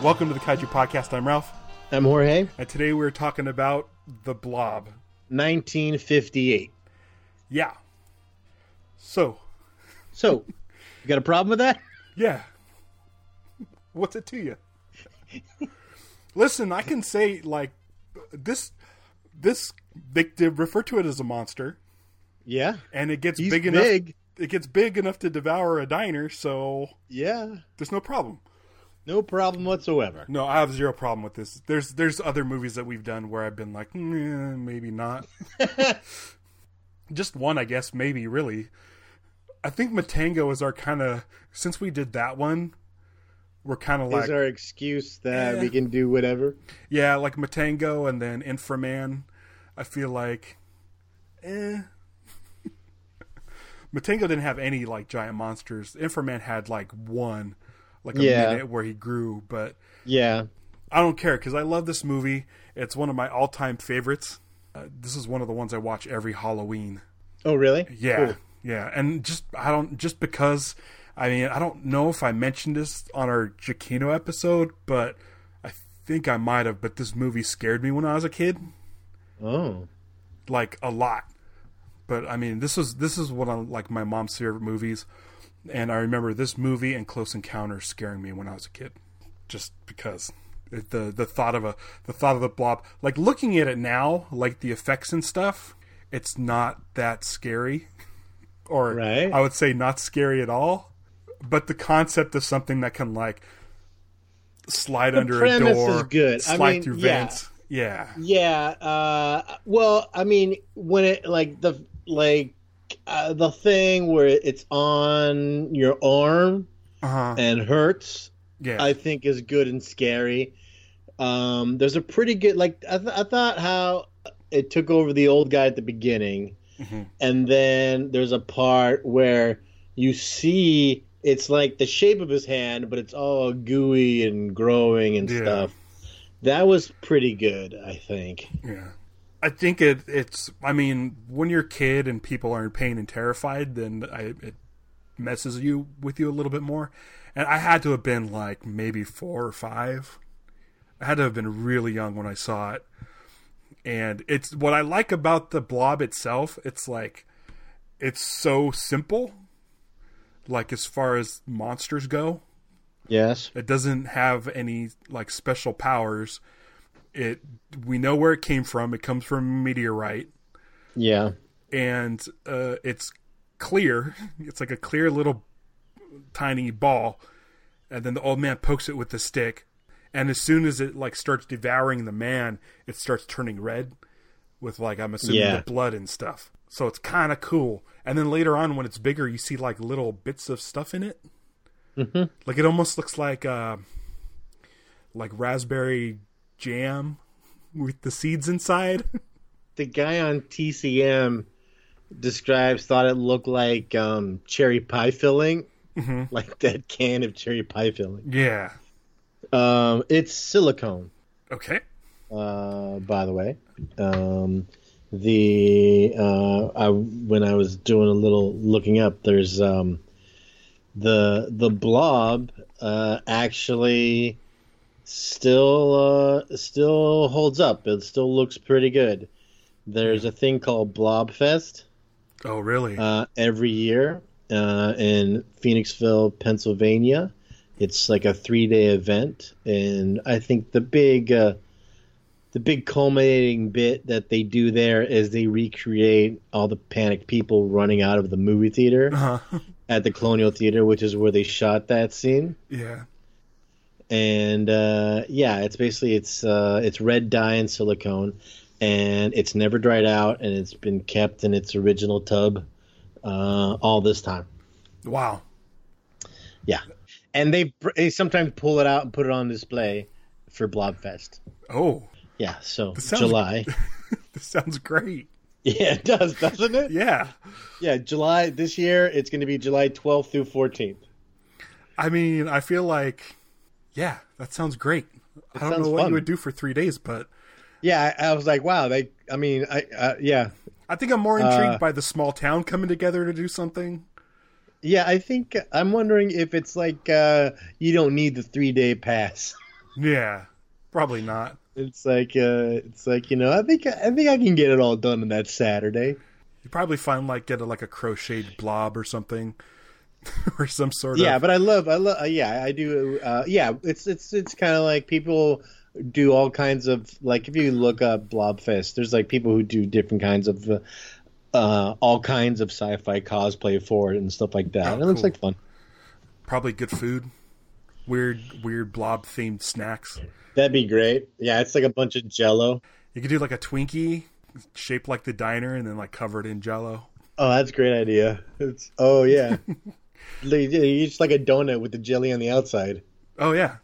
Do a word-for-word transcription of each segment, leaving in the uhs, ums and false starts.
Welcome to the Kaiju Podcast. I'm Ralph. I'm Jorge. And today we're talking about The Blob. nineteen fifty-eight. Yeah. So. So, you got a problem with that? Yeah. What's it to you? Listen, I can say, like, this, this, they, they refer to it as a monster. Yeah. And it gets He's big, big enough. It gets big enough to devour a diner, so. Yeah. There's no problem. No problem whatsoever. No, I have zero problem with this. There's there's other movies that we've done where I've been like, mm, maybe not. Just one, I guess, maybe, really. I think Matango is our kind of, since we did that one, we're kind of like... Is our excuse that eh. we can do whatever? Yeah, like Matango and then Inframan. I feel like, eh. Matango didn't have any, like, giant monsters. Inframan had, like, one. Like a yeah. minute where he grew, but yeah, I don't care because I love this movie. It's one of my all-time favorites. Uh, this is one of the ones I watch every Halloween. Oh, really? Yeah, cool. yeah, and just I don't just because I mean I don't know if I mentioned this on our Giacchino episode, but I think I might have. But this movie scared me when I was a kid. Oh, like a lot. But I mean, this is this is one of like my mom's favorite movies. And I remember this movie and Close Encounters scaring me when I was a kid, just because it, the the thought of a the thought of the blob. Like looking at it now, like the effects and stuff, it's not that scary, or right. I would say not scary at all. But the concept of something that can like slide the under a door, is good. slide I mean, through yeah. vents, yeah, yeah. Uh, well, I mean, when it like the like. Uh, the thing where it's on your arm uh-huh. and hurts, yeah, I think is good and scary. Um, there's a pretty good, like, I, th- I thought how it took over the old guy at the beginning, mm-hmm. and then there's a part where you see it's like the shape of his hand, but it's all gooey and growing and yeah. stuff. That was pretty good, I think. Yeah. I think it, it's, I mean, when you're a kid and people are in pain and terrified, then I, it messes you with you a little bit more. And I had to have been like maybe four or five. I had to have been really young when I saw it. And it's what I like about the Blob itself. It's like, it's so simple. Like as far as monsters go. Yes. It doesn't have any like special powers. It we know where it came from. It comes from a meteorite. Yeah. And uh, it's clear. It's like a clear little tiny ball. And then the old man pokes it with the stick. And as soon as it like starts devouring the man, it starts turning red with like I'm assuming yeah. the blood and stuff. So it's kind of cool. And then later on when it's bigger, you see like little bits of stuff in it. Mm-hmm. Like it almost looks like uh, like raspberry jam with the seeds inside. The guy on T C M describes thought it looked like um, cherry pie filling, mm-hmm. like that can of cherry pie filling. Yeah, um, it's silicone. Okay. Uh, by the way, um, the uh, I when I was doing a little looking up, there's um, the the blob uh, actually. Still, uh, still holds up. It still looks pretty good. There's a thing called Blobfest. Oh, really? Uh, every year uh, in Phoenixville, Pennsylvania. It's like a three-day event, and I think the big, uh, the big culminating bit that they do there is they recreate all the panicked people running out of the movie theater uh-huh. at the Colonial Theater, which is where they shot that scene. Yeah. And uh, yeah, it's basically it's uh, it's red dye and silicone, and it's never dried out, and it's been kept in its original tub uh, all this time. Wow. Yeah, and they they sometimes pull it out and put it on display for Blobfest. Oh. Yeah. So this sounds, July. This sounds great. Yeah, it does, doesn't it? Yeah. Yeah, July this year. It's going to be July twelfth through fourteenth. I mean, I feel like. Yeah, that sounds great. It I don't know what fun. you would do for three days, but yeah, I, I was like, wow. They, I mean, I, uh, yeah. I think I'm more intrigued uh, by the small town coming together to do something. Yeah, I think I'm wondering if it's like uh, you don't need the three day pass. Yeah, probably not. It's like, uh, it's like you know, I think I think I can get it all done on that Saturday. You probably find like get a, like a crocheted blob or something, or some sort Yeah, of. but I love, I love, uh, yeah, I do. Uh, yeah, it's it's it's kind of like people do all kinds of like if you look up Blobfest, there's like people who do different kinds of uh, uh, all kinds of sci-fi cosplay for it and stuff like that. Oh, and it looks cool. like fun. Probably good food. Weird, weird blob themed snacks. That'd be great. Yeah, it's like a bunch of Jello. You could do like a Twinkie shaped like the diner and then like covered in Jello. Oh, that's a great idea. It's oh yeah, it's like a donut with the jelly on the outside. Oh yeah,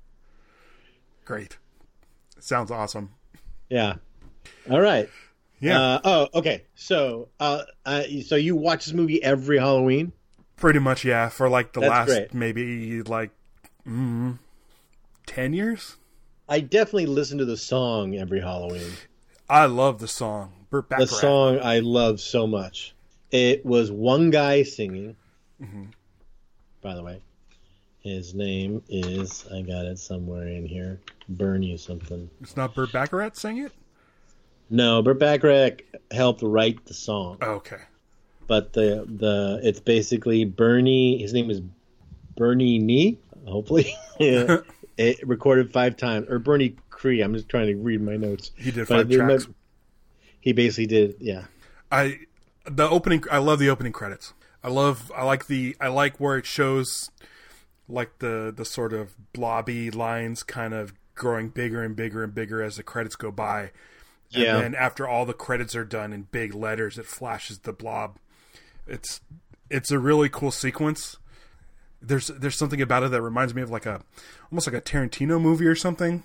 great. Sounds awesome. Yeah. All right. Yeah. Uh, oh, okay. So, uh, uh, so you watch this movie every Halloween? Pretty much, yeah. For like the That's last great. maybe like mm, ten years. I definitely listen to the song every Halloween. I love the song. Burt Bacharach. The song I love so much. It was one guy singing. Mm-hmm. By the way, his name is, I got it somewhere in here, Bernie something. It's not Burt Bacharach saying it? No, Burt Bacharach helped write the song. Oh, okay. But the the it's basically Bernie, his name is Bernie Nee, hopefully. Yeah. It recorded five times, or Bernie Cree. I'm just trying to read my notes. He did But five tracks. He basically did, yeah. I the opening. I love the opening credits. I love. I like the. I like where it shows, like the the sort of blobby lines, kind of growing bigger and bigger and bigger as the credits go by. And Yeah. then after all the credits are done in big letters, it flashes the blob. It's it's a really cool sequence. There's there's something about it that reminds me of like a almost like a Tarantino movie or something.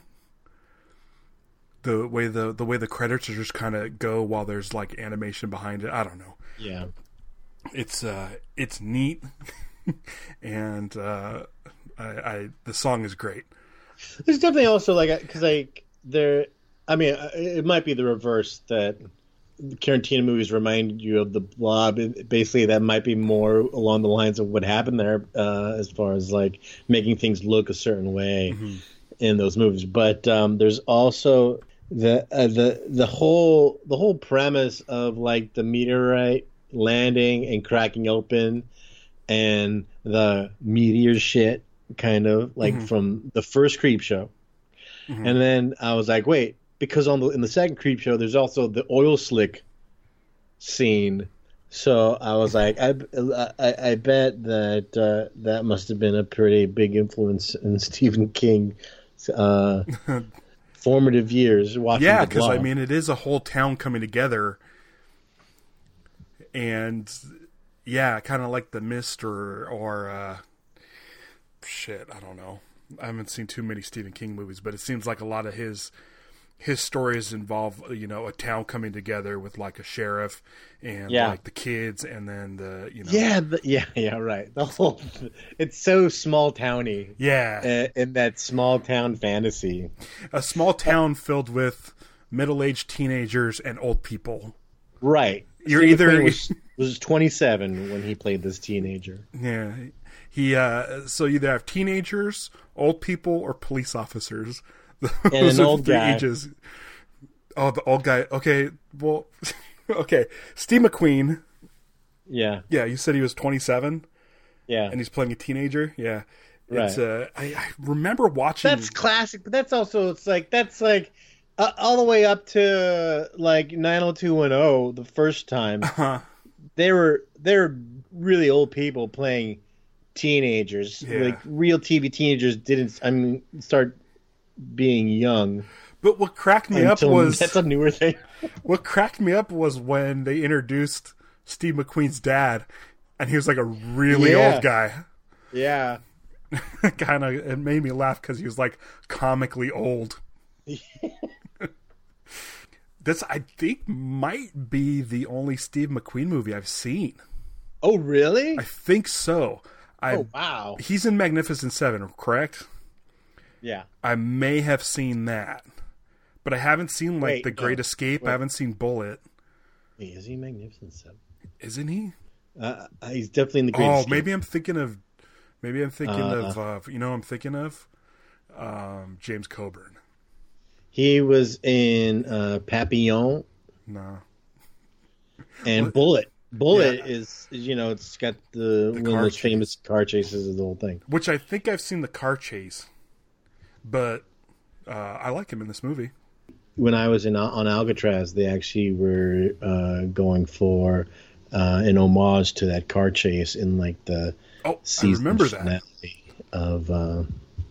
The way the the way the credits are just kind of go while there's like animation behind it. I don't know. Yeah. It's uh it's neat, and uh, I, I the song is great. There's definitely also like, because like there, I mean, it might be the reverse that Tarantino movies remind you of the Blob. Basically, that might be more along the lines of what happened there, uh, as far as like making things look a certain way Mm-hmm. in those movies. But um, there's also the uh, the the whole the whole premise of like the meteorite landing and cracking open, and the meteor shit, kind of like Mhm. from the first Creep Show. Mhm. And then I was like, wait, because on the in the second Creep Show, there's also the oil slick scene. So I was like, I, I, I bet that uh, that must have been a pretty big influence in Stephen King's uh, formative years watching Yeah, the because I Blob. mean, it is a whole town coming together, and yeah, kind of like The Mist or or uh, shit. I don't know. I haven't seen too many Stephen King movies, but it seems like a lot of his his stories involve, you know, a town coming together with like a sheriff and Yeah. like the kids, and then the you know Yeah, the, yeah, yeah, right. The whole it's so small towny yeah, uh, in that small town fantasy. a small town filled with middle aged teenagers and old people. Right. You're Steve either- McQueen was, was twenty-seven when he played this teenager. Yeah, he. Uh, so you either have teenagers, old people, or police officers. And Those an are old the three guy. ages. Oh, the old guy. Okay, well, okay. Steve McQueen. Yeah, Yeah, you said he was twenty-seven, yeah. and he's playing a teenager. Yeah, it's. Right. Uh, I, I remember watching. That's classic, but that's also it's like that's like uh, all the way up to like nine oh two one oh the first time. Uh-huh. They were they were really old people playing teenagers. Yeah. Like real T V teenagers didn't. I mean, start being young. But what cracked me up until- was that's a newer thing. what cracked me up was when they introduced Steve McQueen's dad, and he was like a really Yeah. old guy. Yeah. Kind of, it made me laugh because he was like comically old. This, I think, might be the only Steve McQueen movie I've seen. Oh, really? I think so. I, Oh, wow. He's in Magnificent Seven, correct? Yeah. I may have seen that, but I haven't seen like Wait, The Great no. Escape. Wait. I haven't seen Bullet. Wait, is he Magnificent Seven? Isn't he? Uh, he's definitely in the Great Oh, Escape. maybe I'm thinking of. Maybe I'm thinking Uh, of. Uh, you know, what I'm thinking of Um, James Coburn. He was in uh, Papillon. No. And What? Bullet. Bullet Yeah. is, you know, it's got the, one of car those chase. famous car chases of the whole thing. Which I think I've seen the car chase, but uh, I like him in this movie. When I was in on Alcatraz, they actually were uh, going for uh, an homage to that car chase in like the Oh, I season remember that. finale of uh,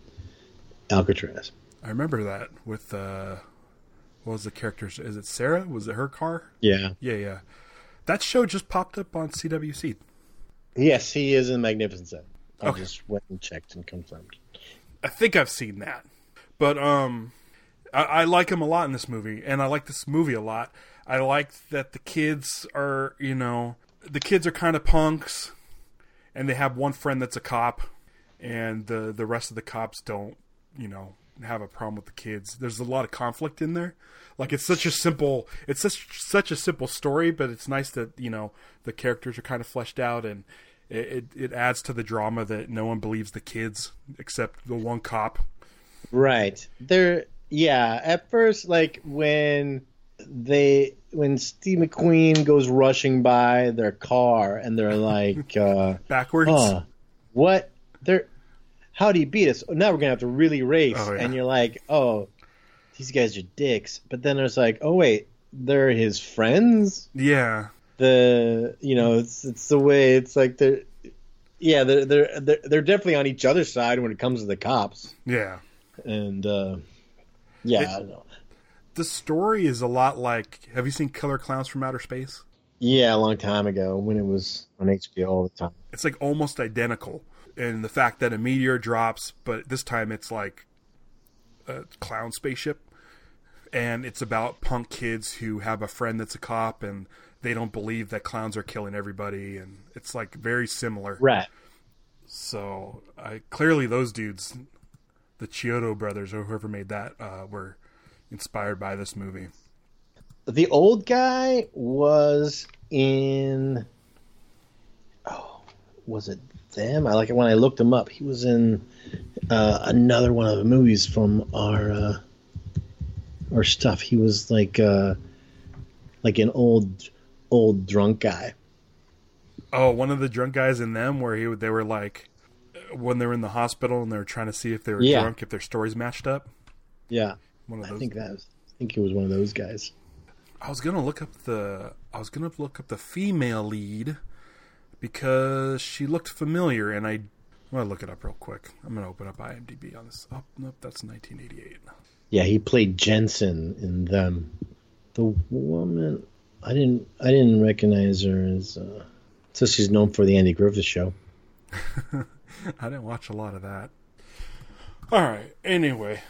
Alcatraz. I remember that with uh, what was the character's? Is it Sarah? Was it her car? Yeah. Yeah, yeah. That show just popped up on C W C. Yes, he is in Magnificent Seven. I Okay. just went and checked and confirmed. I think I've seen that, but um, I, I like him a lot in this movie, and I like this movie a lot. I like that the kids are, you know, the kids are kind of punks, and they have one friend that's a cop, and the the rest of the cops don't, you know, have a problem with the kids. There's a lot of conflict in there. Like it's such a simple, it's such such a simple story, but it's nice that, you know, the characters are kind of fleshed out, and it, it it adds to the drama that no one believes the kids except the one cop. Right. They're yeah, at first like when they when Steve McQueen goes rushing by their car and they're like uh Backwards. huh, what they're how do you beat us? Now we're gonna have to really race. Oh, yeah. And you're like, oh, these guys are dicks. But then there's like, oh wait, they're his friends? Yeah. The you know, it's it's the way it's like they're yeah, they're they're they're, they're definitely on each other's side when it comes to the cops. Yeah. And uh yeah, It- I don't know. The story is a lot like, have you seen Killer Clowns from Outer Space? Yeah, a long time ago when it was on H B O all the time. It's like almost identical in the fact that a meteor drops, but this time it's like a clown spaceship. And it's about punk kids who have a friend that's a cop, and they don't believe that clowns are killing everybody. And it's like very similar. Right. So I clearly those dudes, the Chiodo brothers or whoever made that, uh, were inspired by this movie. The old guy was in. Oh, was it them? I like it when I looked him up. He was in uh, another one of the movies from our uh, our stuff. He was like uh, like an old old drunk guy. Oh, one of the drunk guys in them where he they were like when they were in the hospital and they were trying to see if they were Yeah. drunk, if their stories matched up. Yeah, One of I those. think that was. I think it was one of those guys. I was gonna look up the I was gonna look up the female lead because she looked familiar, and I I'm gonna look it up real quick. I'm gonna open up IMDb on this. Oh nope, that's nineteen eighty-eight. Yeah, he played Jensen in them. The woman, I didn't, I didn't recognize her as. Uh, so she's known for the Andy Griffith Show. I didn't watch a lot of that. All right. Anyway,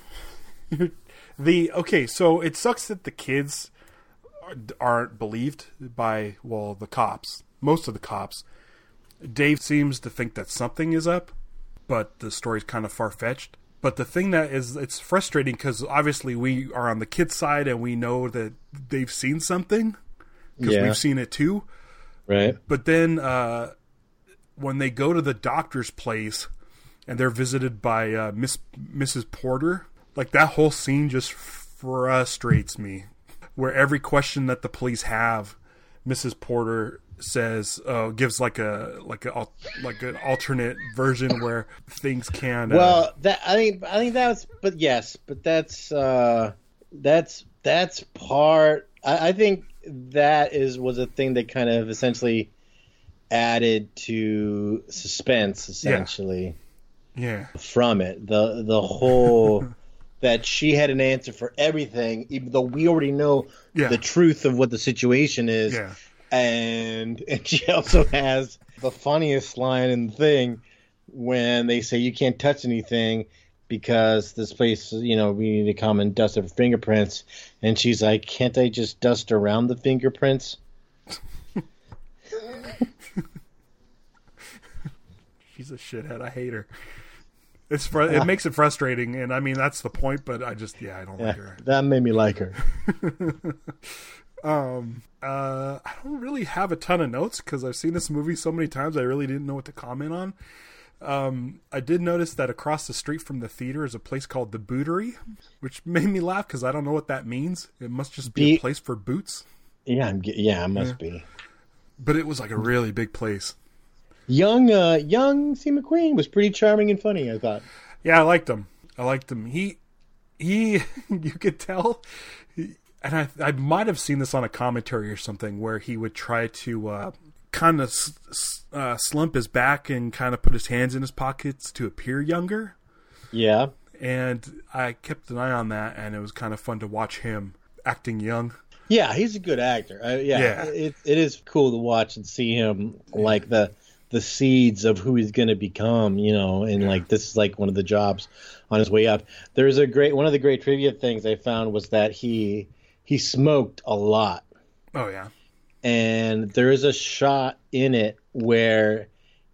the okay. So it sucks that the kids aren't believed by well the cops. Most of the cops. Dave seems to think that something is up, but the story's kind of far fetched. But the thing that is it's frustrating because obviously we are on the kids' side and we know that they've seen something because Yeah. we've seen it too. Right. But then uh, when they go to the doctor's place and they're visited by uh, Miss Missus Porter, like that whole scene just frustrates me. Where every question that the police have, Missus Porter says, uh, gives like a like a like an alternate version where things can. Uh, Well, that I think I think that's, but yes, but that's uh, that's that's part. I, I think that is was a thing that kind of essentially added to suspense, essentially. yeah, From it. The the whole that she had an answer for everything, even though we already know Yeah. the truth of what the situation is. yeah, And and she also has the funniest line in the thing when they say you can't touch anything because this place, you know, we need to come and dust it for fingerprints. And she's like, can't I just dust around the fingerprints? she's a shithead. I hate her. It's fr- it makes it frustrating, and I mean that's the point. But I just yeah, I don't Yeah, like her. that made me like her. Um, uh, I don't really have a ton of notes because I've seen this movie so many times. I really didn't know what to comment on. Um, I did notice that across the street from the theater is a place called the Bootery, which made me laugh because I don't know what that means. It must just be, be a place for boots. Yeah, I'm, yeah, it must yeah. be. But it was like a really big place. Young, uh, young Steve McQueen was pretty charming and funny, I thought. Yeah, I liked him. I liked him. He, he, you could tell, he, and I, I might have seen this on a commentary or something where he would try to uh, kind of uh, slump his back and kind of put his hands in his pockets to appear younger. Yeah. And I kept an eye on that, and it was kind of fun to watch him acting young. Yeah, he's a good actor. Uh, yeah, yeah. It, it is cool to watch and see him like the the seeds of who he's going to become, you know, and yeah. like this is like one of the jobs on his way up. There's a great one of the great trivia things I found was that he he smoked a lot. Oh yeah. And there is a shot in it where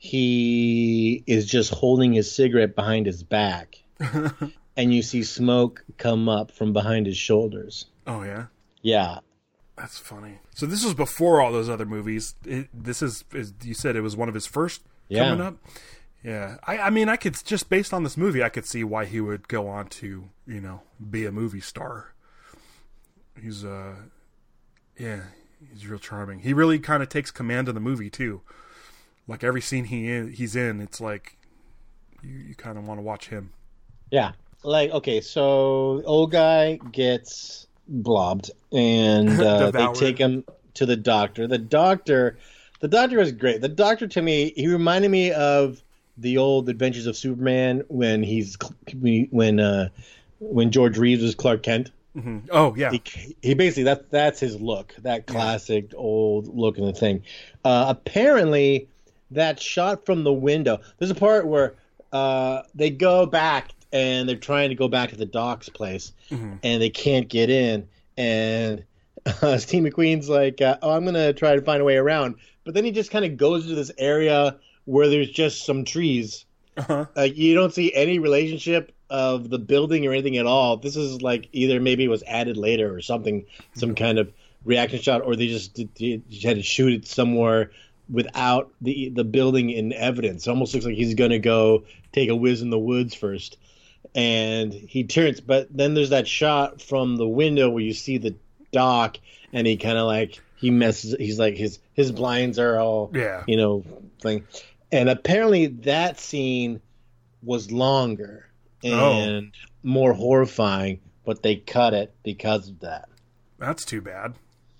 he is just holding his cigarette behind his back. And you see smoke come up from behind his shoulders. Oh yeah. Yeah. That's funny. So this was before all those other movies. It, this is, as you said, it was one of his first yeah. coming up. Yeah. I, I mean, I could, just based on this movie, I could see why he would go on to, you know, be a movie star. He's, uh, yeah, he's real charming. He really kind of takes command of the movie, too. Like, every scene he in, he's in, it's like, you, you kind of want to watch him. Yeah. Like, okay, so old guy gets blobbed, and uh, they take him to the doctor. The doctor, the doctor was great. The doctor, to me, he reminded me of the old Adventures of Superman when he's when uh, when George Reeves was Clark Kent. Mm-hmm. Oh yeah, he, he basically that's that's his look, that classic yeah. old look in the thing. Uh, apparently, that shot from the window. There's a part where uh, they go back. And they're trying to go back to the doc's place, mm-hmm. and they can't get in. And uh, Steve McQueen's like, uh, "Oh, I'm gonna try to find a way around." But then he just kind of goes to this area where there's just some trees. Uh-huh. Uh, you don't see any relationship of the building or anything at all. This is like either maybe it was added later or something, some kind of reaction shot, or they just, did, they just had to shoot it somewhere without the the building in evidence. It almost looks like he's gonna go take a whiz in the woods first. And he turns, but then there's that shot from the window where you see the dock, and he kind of like he messes. He's like his his blinds are all yeah, you know, thing. And apparently that scene was longer and oh. more horrifying, but they cut it because of that. That's too bad.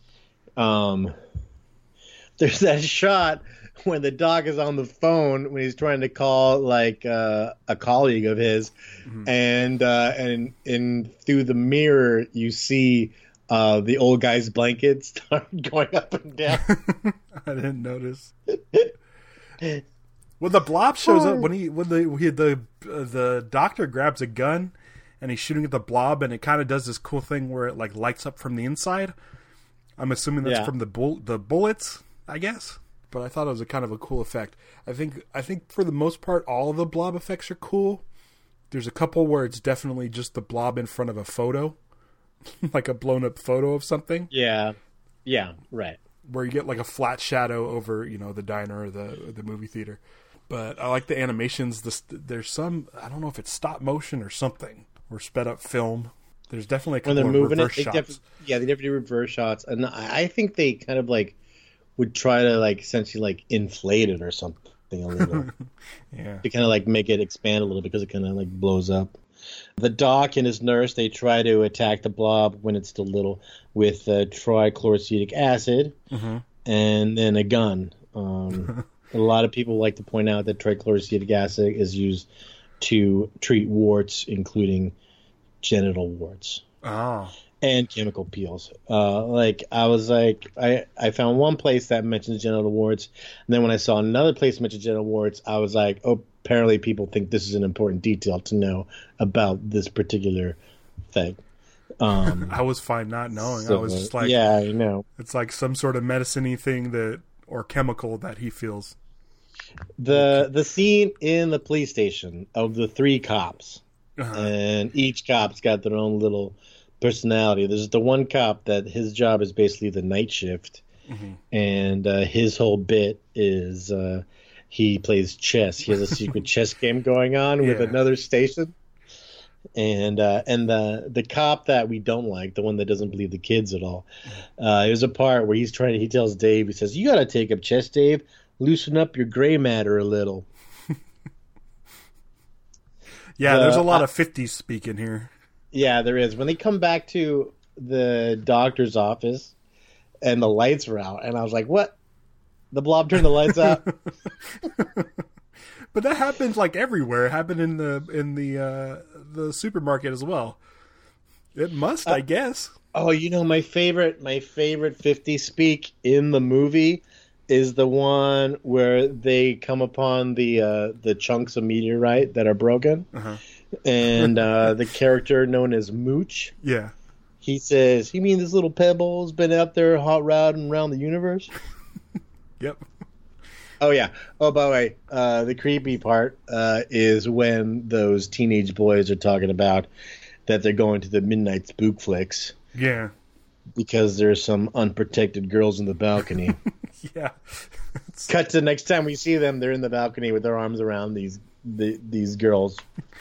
Um, there's that shot when the doc is on the phone when he's trying to call like uh, a colleague of his, mm-hmm. and uh, and and through the mirror you see uh, the old guy's blankets start going up and down. I didn't notice. When the blob shows up, when he when the he, the uh, the doctor grabs a gun and he's shooting at the blob, and it kind of does this cool thing where it like lights up from the inside. I'm assuming that's yeah. from the bull the bullets, I guess. But I thought it was a kind of a cool effect. I think I think for the most part, all of the blob effects are cool. There's a couple where it's definitely just the blob in front of a photo, like a blown up photo of something. Yeah, yeah, right. Where you get like a flat shadow over, you know, the diner or the the movie theater. But I like the animations. This, there's some, I don't know if it's stop motion or something, or sped up film. There's definitely a couple when they're of moving reverse it, shots. Def- yeah, they definitely do reverse shots, and I think they kind of like would try to like essentially like inflate it or something a little. Yeah. To kind of like make it expand a little because it kind of like blows up. The doc and his nurse, they try to attack the blob when it's still little with uh, trichloroacetic acid mm-hmm. and then a gun. Um, a lot of people like to point out that trichloroacetic acid is used to treat warts, including genital warts. Oh. And chemical peels. Uh, like I was like, I, I found one place that mentions genital warts, and then when I saw another place mention genital warts, I was like, oh, apparently people think this is an important detail to know about this particular thing. Um, I was fine not knowing. so, I was just like, yeah, I know. It's like some sort of medicine-y thing that, or chemical that he feels. The the scene in the police station of the three cops, uh-huh. and each cop's got their own little personality. There's the one cop that his job is basically the night shift, mm-hmm. and uh, his whole bit is uh, he plays chess. He has a secret chess game going on with Yeah. another station. And uh, and the the cop that we don't like, the one that doesn't believe the kids at all, uh, there's a part where he's trying to, he tells Dave, he says, "You got to take up chess, Dave. Loosen up your gray matter a little." Yeah, Uh, there's a lot I- of fifties speaking here. Yeah, there is. When they come back to the doctor's office and the lights were out, and I was like, "What? The Blob turned the lights out?" But that happens like everywhere. It happened in the in the uh, the supermarket as well. It must, I guess. Oh, you know, my favorite, my favorite fifty speak in the movie is the one where they come upon the uh, the chunks of meteorite that are broken, Uh-huh. and uh, the character known as Mooch, Yeah. he says, "You mean this little pebble's been out there hot routing around the universe?" Yep. Oh yeah. Oh, by the way, uh, the creepy part uh, is when those teenage boys are talking about that they're going to the midnight spook flicks Yeah. because there's some unprotected girls in the balcony. Yeah. Cut to the next time we see them, they're in the balcony with their arms around these the, these girls.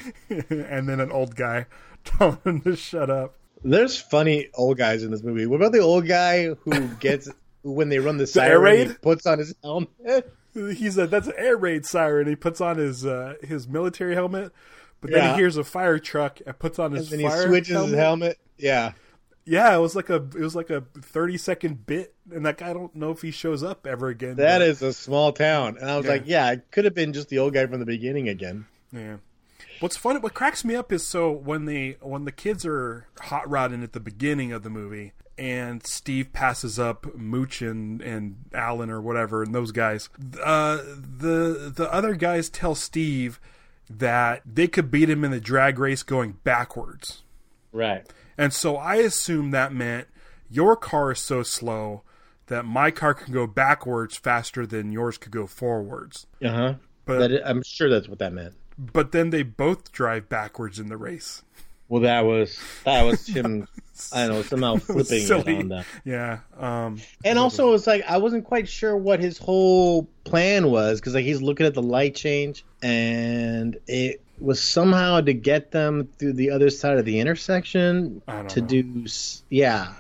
And then an old guy telling him to shut up. There's funny old guys in this movie. What about the old guy who gets when they run the air siren, raid? he puts on his helmet? He's a that's an air raid siren. He puts on his uh, his military helmet, but then Yeah. he hears a fire truck and puts on And his then he fire switches helmet. his helmet. Yeah. Yeah, it was like a it was like a thirty second bit, and that guy, I don't know if he shows up ever again. That but, is a small town. And I was Yeah. like, yeah, it could have been just the old guy from the beginning again. yeah. What's funny, what cracks me up is so when they when the kids are hot rodding at the beginning of the movie, and Steve passes up Mooch and, and Alan or whatever, and those guys, uh, the the other guys tell Steve that they could beat him in the drag race going backwards. Right. And so I assume that meant your car is so slow that my car can go backwards faster than yours could go forwards. Uh-huh. But That, I'm sure that's what that meant. but then they both drive backwards in the race. Well, that was that was him, I don't know, somehow flipping it Silly. on them. Yeah. Um, And also, it's like I wasn't quite sure what his whole plan was because like he's looking at the light change, and it was somehow to get them through the other side of the intersection I don't to know. do, s- yeah.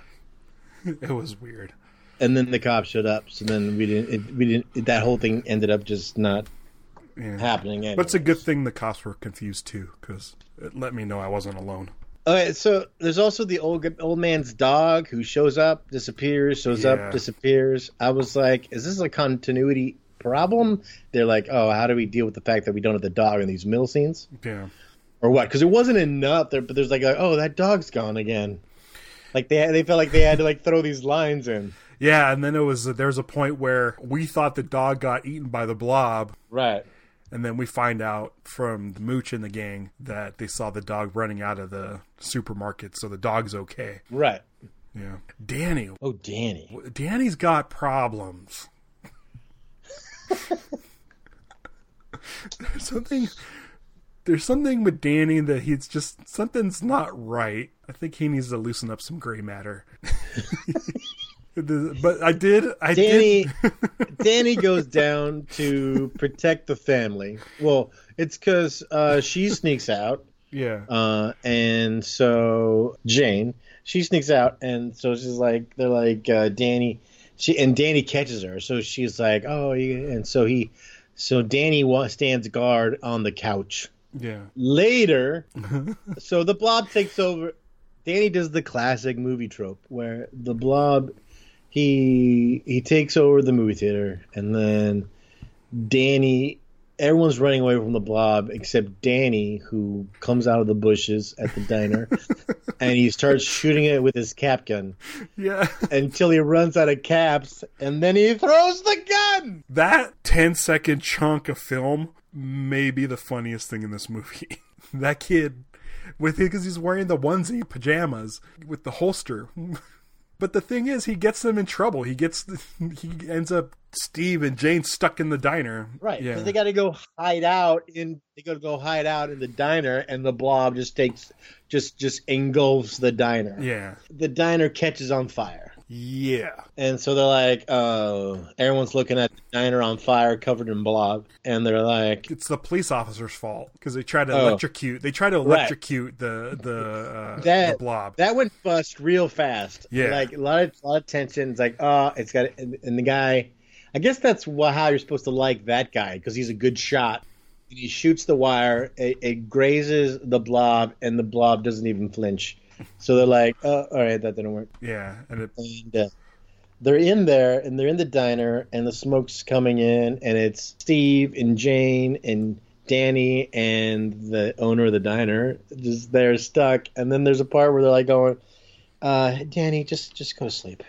It was weird. And then the cops showed up, so then we didn't. It, we didn't. It, that whole thing ended up just not Yeah. happening. But it's a anyways. good thing the cops were confused too, because it let me know I wasn't alone. Okay, so there's also the old old man's dog who shows up, disappears, shows Yeah. up, disappears. I was like, is this a continuity problem? They're like, oh, how do we deal with the fact that we don't have the dog in these middle scenes, Yeah. or what? Because it wasn't enough there, but there's like, a, oh, that dog's gone again. Like they they felt like they had to like throw these lines in. Yeah, and then it was there was a point where we thought the dog got eaten by the blob. Right. And then we find out from the Mooch and the gang that they saw the dog running out of the supermarket, so the dog's okay. Right. Yeah. Danny. Oh, Danny. Danny's got problems. There's something there's something with Danny that he's just something's not right. I think he needs to loosen up some gray matter. But I did I Danny did Danny goes down to protect the family. Well, it's because uh, she sneaks out. Yeah. Uh, and so Jane, she sneaks out, and so she's like, they're like, uh, Danny, she and Danny catches her, so she's like, oh, yeah. And so he, so Danny wa- stands guard on the couch. Yeah. Later, so the Blob takes over. Danny does the classic movie trope where the Blob, he he takes over the movie theater, and then Danny. Everyone's running away from the Blob except Danny, who comes out of the bushes at the diner, and he starts shooting it with his cap gun Yeah. until he runs out of caps, and then he throws the gun. That ten second chunk of film may be the funniest thing in this movie. That kid, with because he's wearing the onesie pajamas with the holster. But the thing is, he gets them in trouble. He gets, he ends up Steve and Jane stuck in the diner. Right, Yeah. because they got to go hide out in. They got to go hide out in the diner, and the Blob just takes, just just engulfs the diner. Yeah. The diner catches on fire. Yeah. And so they're like, oh, everyone's looking at the diner on fire covered in blob. And they're like, it's the police officer's fault because they try to oh, electrocute. They try to electrocute right. the the, uh, that, the blob. That went bust real fast. Yeah. Like a lot of, a lot of tension. It's like, oh, it's got, and, and the guy, I guess that's what, how you're supposed to like that guy because he's a good shot. And he shoots the wire, it, it grazes the blob, and the blob doesn't even flinch. So they're like, oh, all right, that didn't work. Yeah. And, it... and uh, they're in there, and they're in the diner, and the smoke's coming in, and it's Steve and Jane and Danny and the owner of the diner. Just they're stuck. And then there's a part where they're like going, uh, Danny, just just go to sleep.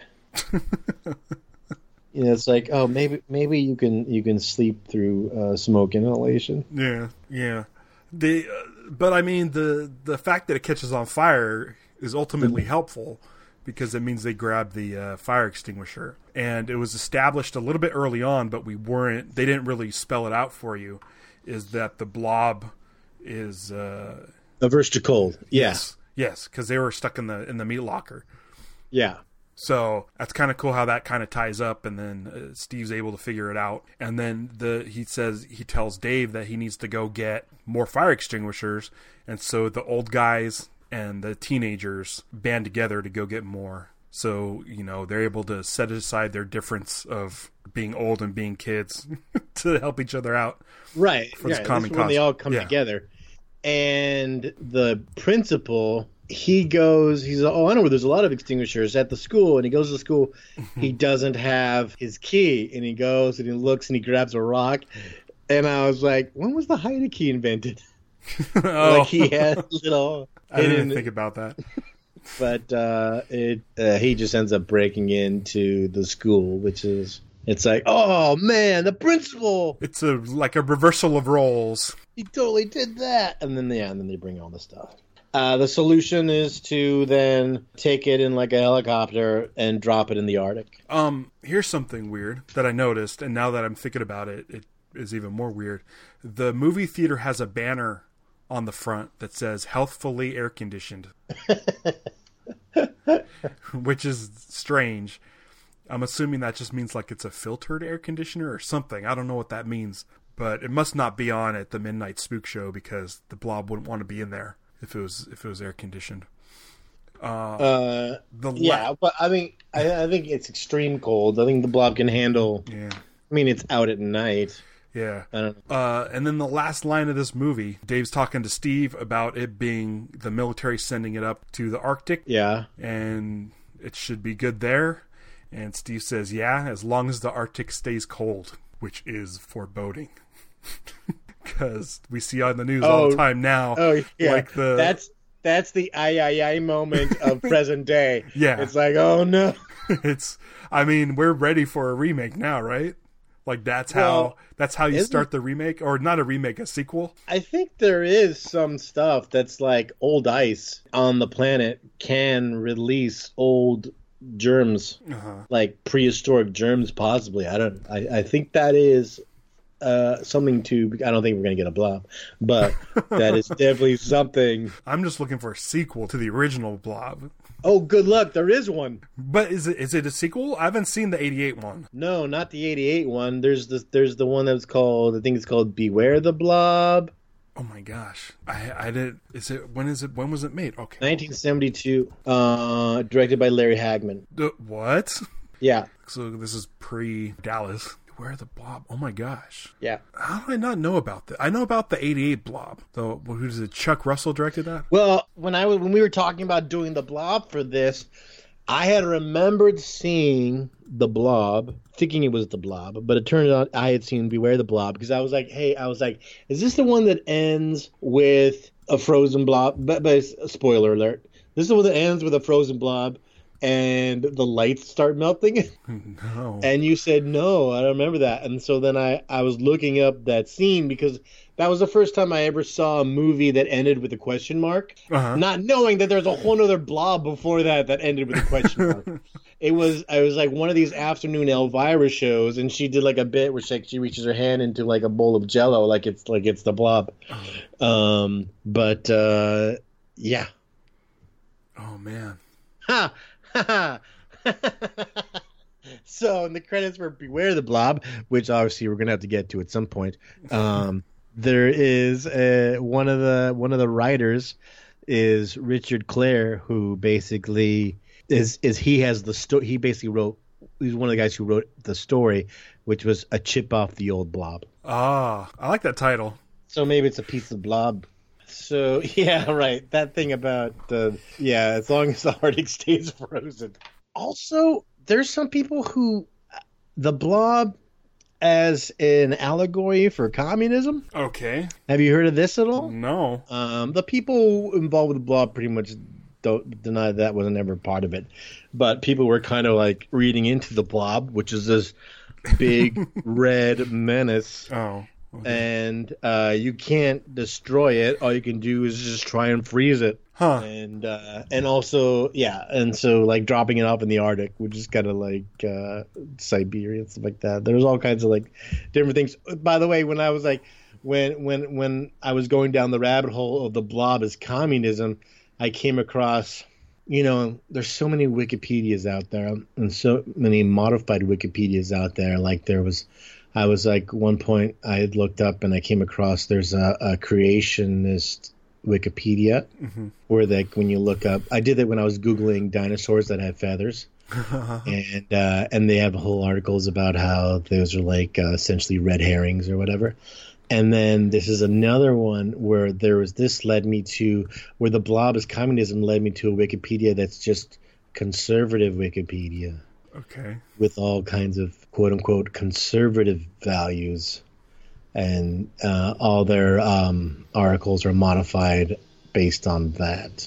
You know, it's like, oh, maybe maybe you can you can sleep through uh, smoke inhalation. Yeah, yeah. The uh, but I mean the the fact that it catches on fire is ultimately mm-hmm. helpful because it means they grab the uh, fire extinguisher, and it was established a little bit early on, but we weren't. They didn't really spell it out for you. Is that the blob is uh, averse to cold? Yeah. Yes, yes, because they were stuck in the in the meat locker. Yeah. So that's kind of cool how that kind of ties up, and then uh, Steve's able to figure it out. And then the he says he tells Dave that he needs to go get more fire extinguishers, and so the old guys and the teenagers band together to go get more. So, you know, they're able to set aside their difference of being old and being kids to help each other out. Right. For yeah, this common this is when cause. they all come yeah. together. And the principal, he goes, he's, oh, I know where there's a lot of extinguishers at the school. And he goes to the school. He doesn't have his key. And he goes and he looks and he grabs a rock. And I was like, when was the Haida key invented? Oh. Like he had little... I didn't think about that. But uh, it uh, he just ends up breaking into the school, which is... It's like, oh, man, the principal! It's a like a reversal of roles. He totally did that. And then, yeah, and then they bring all the stuff. Uh, the solution is to then take it in like a helicopter and drop it in the Arctic. Um, here's something weird that I noticed, and now that I'm thinking about it, it is even more weird. The movie theater has a banner on the front that says healthfully air conditioned, which is strange. I'm assuming that just means like it's a filtered air conditioner or something. I don't know what that means, but it must not be on at the Midnight Spook Show because the blob wouldn't want to be in there if it was if it was air conditioned. Uh, uh the yeah, la- but I mean, I, I think it's extreme cold. I think the blob can handle. Yeah, I mean, it's out at night. Yeah. I don't know. Uh, and then the last line of this movie, Dave's talking to Steve about it being the military sending it up to the Arctic. Yeah. And it should be good there. And Steve says, yeah, as long as the Arctic stays cold, which is foreboding. Because we see on the news oh, all the time now. Oh, yeah. Like the... That's that's the ay, ay, ay moment of present day. Yeah. It's like, oh, no. It's, I mean, we're ready for a remake now, right? Like that's how well, that's how you start the remake, or not a remake, a sequel. I think there is some stuff that's like old ice on the planet can release old germs, uh-huh. like prehistoric germs, possibly. I don't. I, I think that is uh, something to. I don't think we're gonna get a blob, but that is definitely something. I'm just looking for a sequel to the original Blob. Oh, good luck. There is one. But is it is it a sequel? I haven't seen the eighty-eight one. No, not the eighty-eight one. There's the there's the one that's called, I think it's called Beware the Blob. Oh my gosh. I I did is it when is it when was it made? Okay. nineteen seventy-two. Uh directed by Larry Hagman. The, what? Yeah. So this is pre-Dallas. Where the Blob? Oh my gosh! Yeah. How do I not know about that? I know about the eighty-eight Blob. Though, who is it? Chuck Russell directed that. Well, when I was when we were talking about doing the Blob for this, I had remembered seeing the Blob, thinking it was the Blob, but it turned out I had seen Beware the Blob because I was like, hey, I was like, is this the one that ends with a frozen blob? But, but spoiler alert, this is the one that ends with a frozen blob. And the lights start melting. No. And you said, no, I don't remember that. And so then I, I was looking up that scene because that was the first time I ever saw a movie that ended with a question mark. Uh-huh. Not knowing that there's a whole other Blob before that that ended with a question mark. It was, I was like one of these afternoon Elvira shows, and she did like a bit where she, like, she reaches her hand into like a bowl of Jello, like it's like it's the Blob. Oh. Um, but uh, yeah. Oh man. Ha! So in the credits for Beware the Blob, which obviously we're gonna have to get to at some point, um, there is uh, one of the one of the writers is Richard Clare, who basically is is he has the story. He basically wrote. He's one of the guys who wrote the story, which was a chip off the old Blob. Ah, I like that title. So maybe it's a piece of Blob. So yeah, right. That thing about uh, yeah, as long as the Arctic stays frozen. Also, there's some people who the Blob as an allegory for communism. Okay. Have you heard of this at all? No. Um, the people involved with the Blob pretty much don't deny that wasn't ever part of it, but people were kind of like reading into the Blob, which is this big red menace. Oh. Okay. And uh, you can't destroy it. All you can do is just try and freeze it. Huh. And uh, and also, yeah, and so like dropping it off in the Arctic, which is kind of like uh, Siberia and stuff like that. There's all kinds of like different things. By the way, when I was like, when when when I was going down the rabbit hole of the Blob as communism, I came across, you know, there's so many Wikipedias out there and so many modified Wikipedias out there. Like there was. I was like, one point I had looked up and I came across there's a, a creationist Wikipedia mm-hmm. where like when you look up, I did that when I was Googling dinosaurs that have feathers. and uh, and they have whole articles about how those are like uh, essentially red herrings or whatever. And then this is another one where there was this led me to where the Blob as communism led me to a Wikipedia that's just conservative Wikipedia. Okay. With all kinds of quote unquote conservative values, and uh, all their um, articles are modified based on that.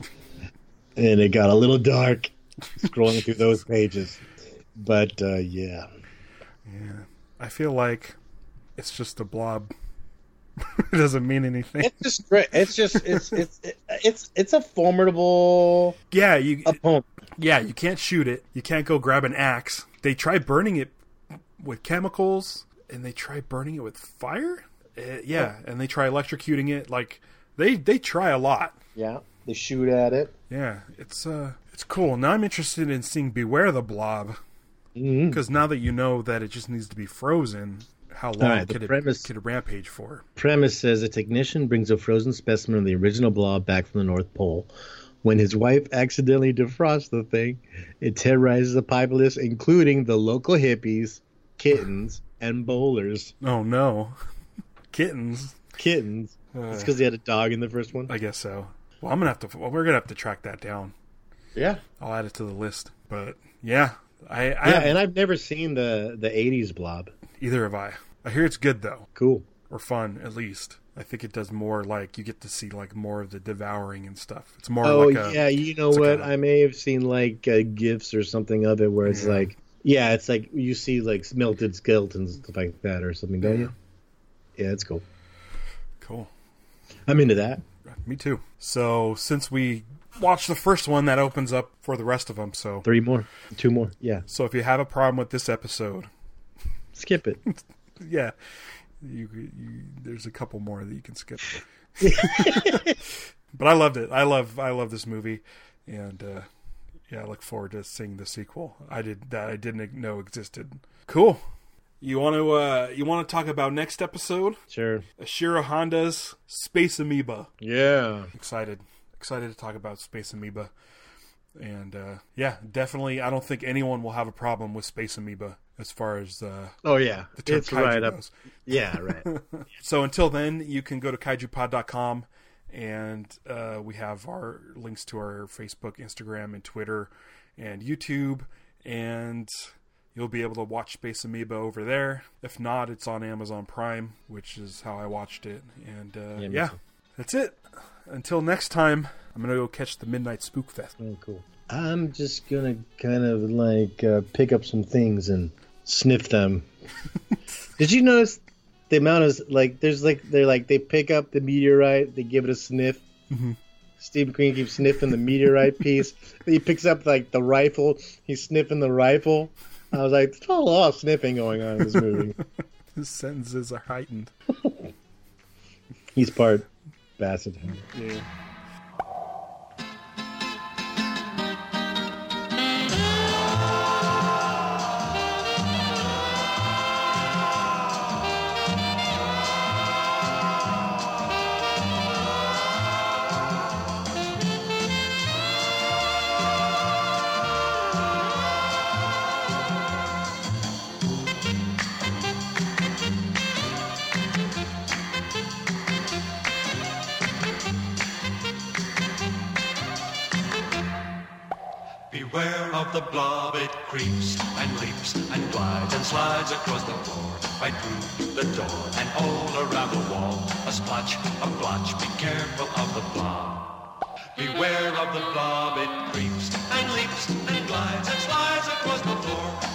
And it got a little dark scrolling through those pages, but uh, yeah, yeah. I feel like it's just a blob. It doesn't mean anything. It's just great. It's just it's it's it's it's a formidable yeah you opponent. Yeah, you can't shoot it. You can't go grab an axe. They try burning it with chemicals, and they try burning it with fire. Uh, yeah, and they try electrocuting it. Like they they try a lot. Yeah, they shoot at it. Yeah, it's uh it's cool. Now I'm interested in seeing Beware the Blob, because mm-hmm. now that you know that it just needs to be frozen. How long right, could, premise, it, could it rampage for? Premise says a technician brings a frozen specimen of the original Blob back from the North Pole. When his wife accidentally defrosts the thing, it terrorizes the populace, including the local hippies, kittens, and bowlers. Oh, no. Kittens? Kittens. Uh, it's because they had a dog in the first one? I guess so. Well, I'm gonna have to. Well, we're going to have to track that down. Yeah. I'll add it to the list. But, yeah. I, I yeah, have, and I've never seen the, the eighties Blob. Either have I. I hear it's good, though. Cool. Or fun, at least. I think it does more, like, you get to see, like, more of the devouring and stuff. It's more oh, like a... Oh, yeah, you know what? Like a, I may have seen, like, uh, GIFs or something of it where it's yeah. like... Yeah, it's like you see, like, melted skeletons and stuff like that or something, don't yeah. you? Yeah, it's cool. Cool. I'm into that. Me too. So, since we watched the first one, that opens up for the rest of them, so... Three more. Two more, yeah. So, if you have a problem with this episode... Skip it. yeah. You, you, there's a couple more that you can skip, but I loved it. I love, I love this movie, and uh, yeah, I look forward to seeing the sequel. I did that I didn't know existed. Cool. You want to, uh, you want to talk about next episode? Sure. Ashiro Honda's Space Amoeba. Yeah. Excited, excited to talk about Space Amoeba, and uh, yeah, definitely. I don't think anyone will have a problem with Space Amoeba. As far as uh, oh yeah, the term it's kaiju right up. goes. Yeah, right. So until then, you can go to kaiju pod dot com, and uh, we have our links to our Facebook, Instagram, and Twitter, and YouTube, and you'll be able to watch Space Amoeba over there. If not, it's on Amazon Prime, which is how I watched it. And uh, yeah, yeah that's it. Until next time, I'm gonna go catch the Midnight Spook Fest. Oh, cool. I'm just gonna kind of like uh, pick up some things and sniff them. Did you notice the amount of like? There's like they're like they pick up the meteorite, they give it a sniff. Mm-hmm. Steve McQueen keeps sniffing the meteorite piece. Then he picks up like the rifle. He's sniffing the rifle. I was like, there's a lot of sniffing going on in this movie. His sentences are heightened. He's part Basset. Yeah. of the blob. It creeps and leaps and glides and slides across the floor, right through the door and all around the wall. A splotch, a blotch, be careful of the blob. Beware of the blob, it creeps and leaps and glides and slides across the floor.